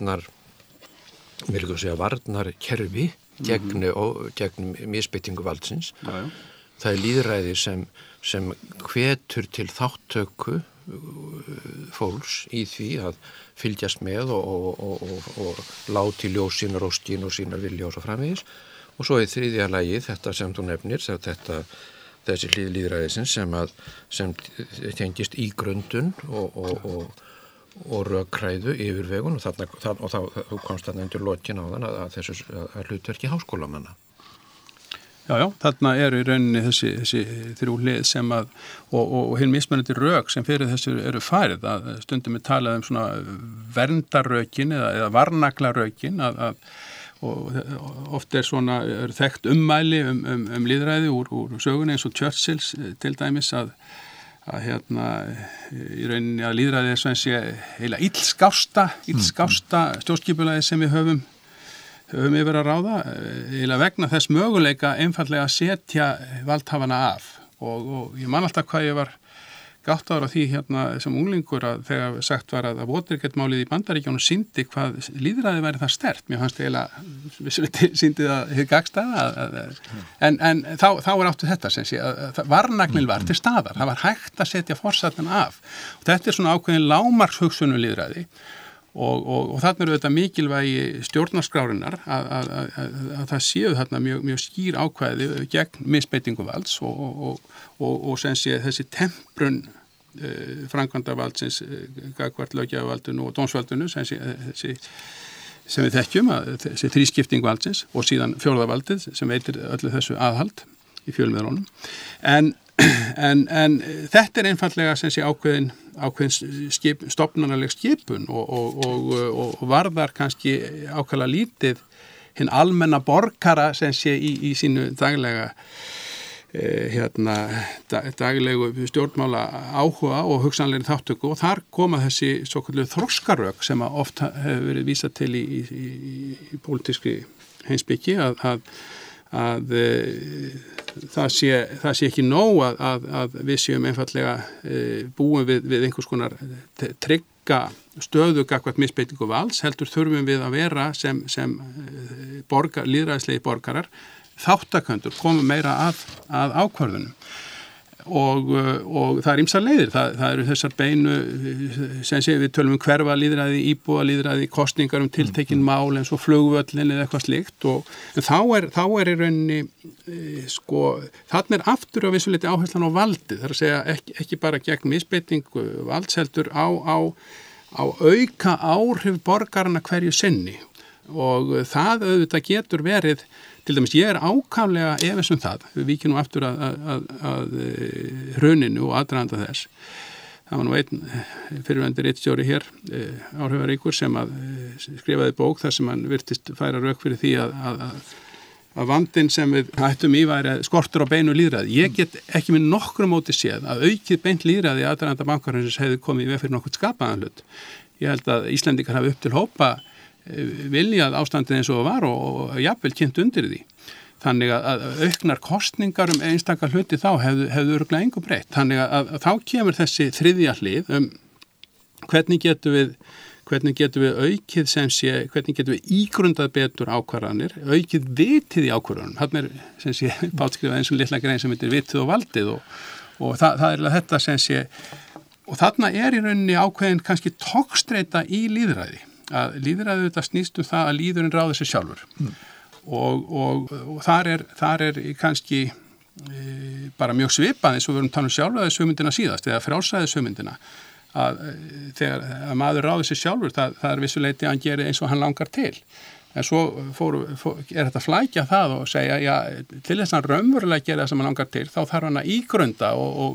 Speaker 2: varnarkerfi gegn misbeitingu valdsins.
Speaker 3: Já. Það
Speaker 2: er lýðræði sem hvetur til þáttöku fólks í því að fylgjast með og láti ljós sínar óskin og sínar vilja og svo framvegis. Og svo í þriðja lagi þetta sem þú nefnir, þessi hlið lýðræðisins sem tengist ígrundun og rökkræðu yfirvegun og þá komst þarna undir lokin á þann að hlutverki háskólamanna.
Speaker 3: Já, þarna eru í rauninni þessi 3 hlið sem að og hinn mismunandi rök sem fyrir þessu eru færið að stundum er talað svona verndarrökin eða varnaglarökin og oft er þekkt ummæli lýðræði úr sögunni eins og Churchills til dæmis að í rauninni að lýðræði er svona sé heila illskásta stjórnskipulagi sem við höfum yfir að ráða eiginlega vegna þess möguleika einfallega að setja valdhafana af og ég man alltaf hvað ég var gáttaður á því sem unglingur að þegar sagt var að Watergate-málið í Bandaríkjónum sýndi hvað lýðræði væri það sterkt. Mér fannst eiginlega sýndi það hið gagnstæða en þá er áttu þetta sem sé að varnagnil var til staðar. Það var hægt að setja forsættan af og þetta er svona ákveðin lágmarkshugsun lýðræði. Og þarna eru þetta mikilvægi stjórnarskrárinnar að það séu þarna mjög skýr ákvæði gegn misbeitingu valds og sem sé þessi temprun framkvæmdarvaldsins gagnvart löggjafarvaldinu og dómsvaldinu sem við þekkjum þessi þrískipting valdsins og síðan fjórðavaldið sem veitir öllu þessu aðhald í fjölmiðlunum en þetta er einfallega sem sé ákveðin stofnanaleg skipun og varðar kannski ákveðlega lítið hinn almenna borgara sem sé í sínu daglega daglegu stjórnmála áhuga og hugsanlegri þáttöku og þar koma þessi svokallu þroskarök sem oft hefur verið vísað til í pólitískri heimspeki að það sé ekki nóg að við séum einfallega búin við einhvers konar trygga stöðu gagnvart misbeitingu valds, heldur þurfum við að vera sem lýðræðislegi borgarar þátttakendur, komum meira að ákvörðunum og það er ýmsar leiðir, það eru þessar beinu sem sé við tölum hverfa lýðræði, íbúa lýðræði, kosningar tiltekin mál eins og flugvöllin eða eitthvað slíkt en þá er í rauninni þarna er aftur á vissuleyti áherslan á valdið, þar að segja ekki bara gegn misbeitingu valdsheldur á auka áhrif borgarana hverju sinni og það auðvitað getur verið til dæmis ég er ákaflega efins það, við víkjum nú aftur að hruninu og aðdraganda þess. Það var nú einn fyrirverandi ritstjóri hér, áhrifaríkur sem að skrifaði bók þar sem hann virtist færa rök fyrir því að vandinn sem við hættum í væri skortur á beinu lýðræði. Ég get ekki með nokkru móti séð að aukið beint lýðræði aðdraganda bankahrunins hefði komið í veg fyrir nokkuð skapaðan hlut. Ég held að Íslendingar hafi upp til hópa viljað ástandið eins og það var og jafnvel kynnt undir því. Þannig að auknar kostningar einstakar hluti þá hefðu örugglega engu breytt. Þannig að þá kemur þessi þriðja hlið hvernig getum við aukið sem sé, hvernig getum við ígrundað betur ákvarðanir, aukið vitið í ákvarðanum. Þarna er sem sé bátskrifað eins og litla grein sem heitir vitið og valdið og það er þetta sem sé og þarna er í rauninni ákveðin kannski togstreita í lýðræði. Að lýðræði þetta snýst það að lýðurinn ráði sig sjálfur og þar er kannski bara mjög svipað eins og við erum talað sjálfræðishugmyndina síðast eða frjálsræðishugmyndina að þegar að maður ráði sig sjálfur það er vissuleyti að hann gerir eins og hann langar til en svo er þetta flækja það og segja já, til þess að hann raunverulega gera það sem hann langar til þá þarf hann að ígrunda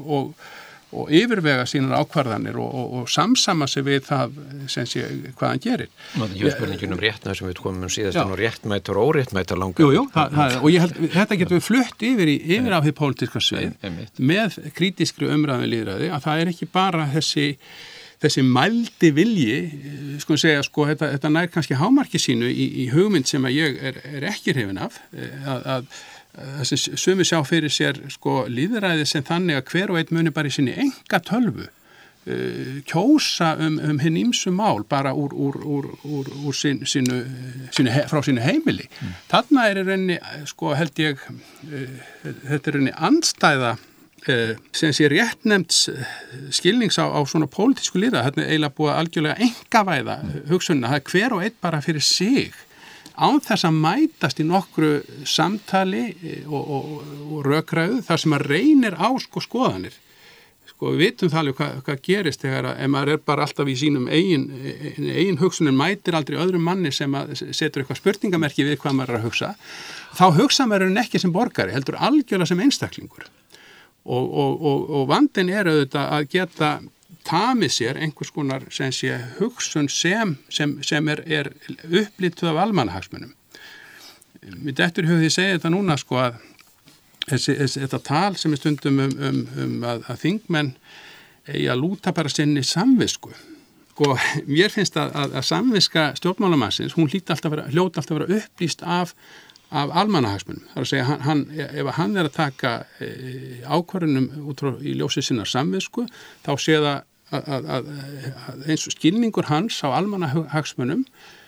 Speaker 3: og yfirvega sínar ákvarðanir og samsama sig við það sem sé hvað hann gerir.
Speaker 2: Það er spurningin réttmætt sem við komum síðast og réttmætt og óréttmætt langar.
Speaker 3: Jú, og ég held þetta getur við flutt yfir á því pólitíska svið með krítískri umræðu lýðræði að það er ekki bara þessi þessi mældi vilji, sko segja, sko, þetta nær kannski hámarki sínu í hugmynd sem að ég er ekki hrifin af, að þessi sumi sjá fyrir sér, sko, lýðræði sem þannig að hver og einn muni bara í sinni enga tölvu kjósa hinn ýmsu mál bara úr sínu frá sínu heimili. Þarna í rauninni, sko, held ég, þetta er rauninni andstæða sem sé réttnefnt skilnings á svona pólitísku lýðræði. Þetta er eiginlega búið að algjörlega engavæða hugsunina. Það er hver og einn bara fyrir sig án þess að mætast í nokkru samtali og rökræðu þar sem að reynir á, sko, skoðanir. Sko, við vitum það alveg hvað gerist þegar ef maður bara alltaf í sínum eigin hugsunum, mætir aldrei öðrum manni sem að setur eitthvað spurningamerki við hvað maður að hugsa, þá hugsa maður ekki sem borgari, heldur algjörlega sem einstaklingur. Og vandinn er auðvitað að geta tamið sér einhvers konar sem sé hugsun sem er upplýttuð af almannahagsmunum. Mér dettur í hug því að segja þetta núna, sko, að þetta tal sem er stundum að þingmenn eigi að lúta bara sinni samvisku. Og mér finnst að samviska stjórnmálamannsins, hún hljóta alltaf að vera upplýst af almannahagsmunum. Það er að segja, ef hann er að taka ákvörðunum út frá í ljósi sinnar samvisku, þá sé það að eins og skilningur hans á almannahagsmunum,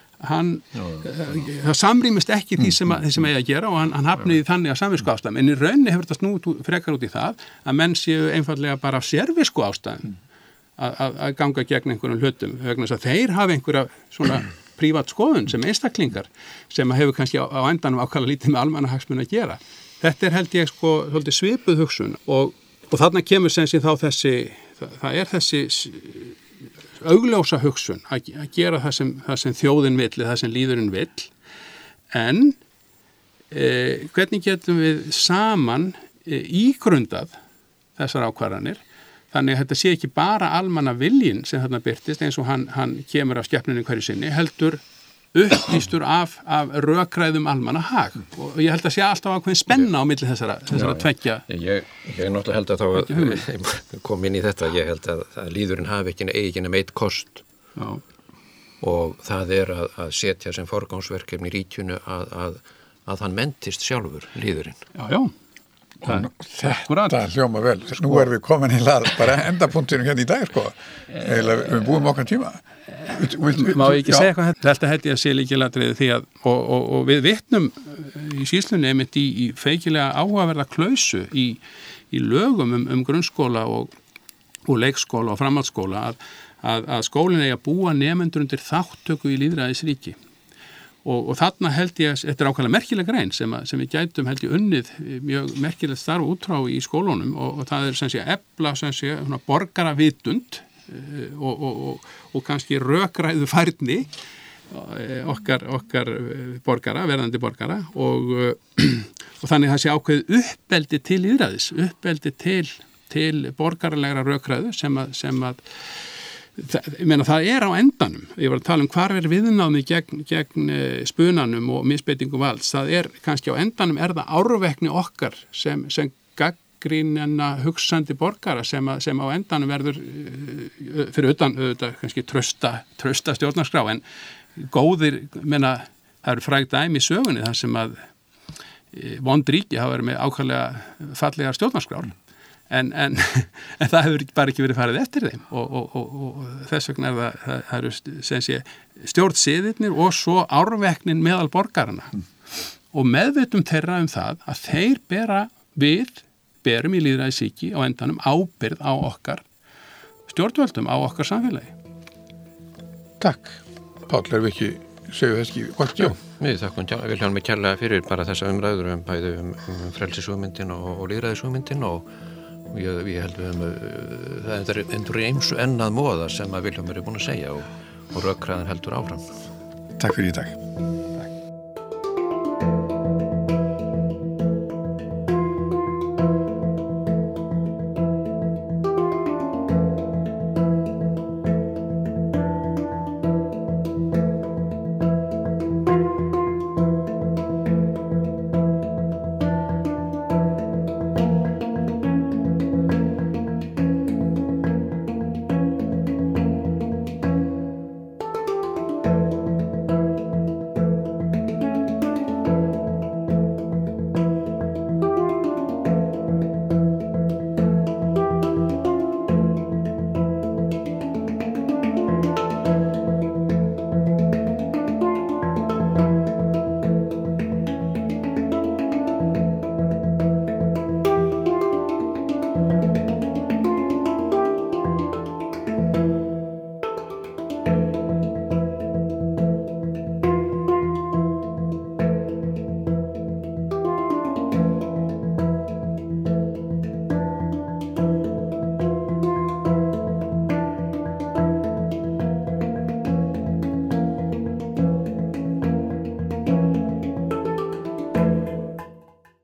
Speaker 3: það samrýmist ekki því sem eigi að gera og hann hafniði þannig að samvisku ástæðum, en í rauninni hefur þetta snúið frekar út í það að menn séu einfallega bara af sérvisku ástæðum að ganga gegn einhverjum hlutum, vegna þess að þeir hafa einhverja svona prívat skoðun sem einstaklingar sem hefur kannski á endanum ákala lítið með almannahagsmun að gera. Þetta held ég, sko, svolítið svipuð hugsun og þarna kemur sem sé þá það er þessi augljósa hugsun að gera það sem þjóðin vill, það sem lýðurinn vill, en hvernig getum við saman ígrundað þessar ákvarðanir, þannig að þetta sé ekki bara almanna viljin sem þarna birtist eins og hann kemur af skepnunni hverju sinni, heldur upplýstur af rökræðum almanna hag og ég held að sé alltaf ákveðin spenna á milli þessara tveggja.
Speaker 2: Ég náttúrulega held að þá kom inn í þetta, ég held að lýðurinn hafi ekki nema eitt kost. Já. Og það er að setja sem forgangsverkefni í ríkjunu að hann mentist sjálfur, lýðurinn.
Speaker 3: Já.
Speaker 1: Þetta hljóma vel. Nú erum við komin í bara endapunktinu hérna í dag, sko. Við búum okkar tíma.
Speaker 3: Má ég ekki segja eitthvað? Þetta hætti að sé líkilatriði því að og við vitnum í skýrslunni einmitt í feikilega áhugaverða klausu í lögum grunnskóla og leikskóla og framhaldsskóla að skólinn eigi að búa nemendur undir þáttöku í lýðræðisríki. Og þarna held ég, þetta er ákveðlega merkileg grein sem við gætum held ég unnið mjög merkilegt starf útrá í skólunum og það er sem sé efla sem sé borgaravitund og kannski rökræðu færni okkar borgara, verðandi borgara og þannig það sé ákveðið uppeldi til lýðræðis, uppeldi til borgaralegra rökræðu sem að ég meina það er á endanum, ég var að tala hvar er viðnámi gegn spunanum og misbeitingu valds, það er kannski á endanum það árvekni okkar sem gagnrýnina hugsandi borgara sem á endanum verður fyrir utan kannski trausta stjórnarskrá en góðir, meina það eru fræg dæmi í sögunni þar sem að vond ríki hafa verið með ákvæðlega fallegar stjórnarskrár en það hefur bara ekki verið farið eftir þeim og þess vegna það eru sem sé stjórnsiðirnir og svo árveknin meðal borgarana og meðvitum þeirra það að þeir berum í lýðræðisríki á endanum ábyrgð á okkar stjórnvöldum, á okkar samfélagi.
Speaker 1: Takk. Páll, erum við ekki segju þess ekki gott hjá?
Speaker 2: Við þakkum Vilhjálmi kærlega fyrir bara þessa umræður bæði frelsishugmyndin og lýðræðishugmyndin og við heldum það er endur eins og ennað móða sem að Vilhjálmur er búin að segja og rökræðan heldur áfram.
Speaker 1: Takk fyrir í dag.